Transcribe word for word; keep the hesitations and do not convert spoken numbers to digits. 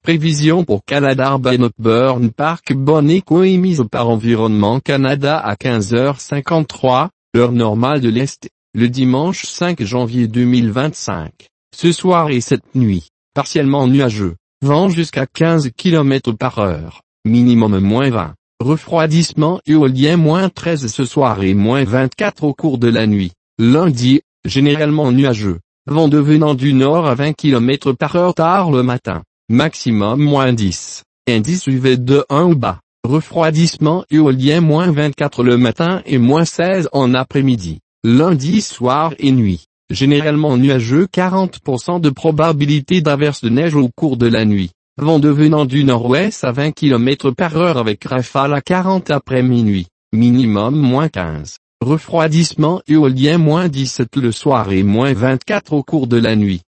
Prévision pour Canada Bannockburn Park bonne écho émise par Environnement Canada à quinze heures cinquante-trois, heure normale de l'Est, le dimanche cinq janvier deux mille vingt-cinq. Ce soir et cette nuit, partiellement nuageux, vent jusqu'à quinze kilomètres par heure, minimum moins vingt, refroidissement éolien moins treize ce soir et moins vingt-quatre au cours de la nuit. Lundi, généralement nuageux, vent devenant du nord à vingt kilomètres par heure tard le matin. Maximum moins dix, indice U V de un ou bas, refroidissement éolien moins vingt-quatre le matin et moins seize en après-midi. Lundi soir et nuit, généralement nuageux quarante pour cent de probabilité d'averse de neige au cours de la nuit. Vent devenant du nord-ouest à vingt kilomètres par heure avec rafale à quarante après minuit, minimum moins quinze. Refroidissement éolien moins dix-sept le soir et moins vingt-quatre au cours de la nuit.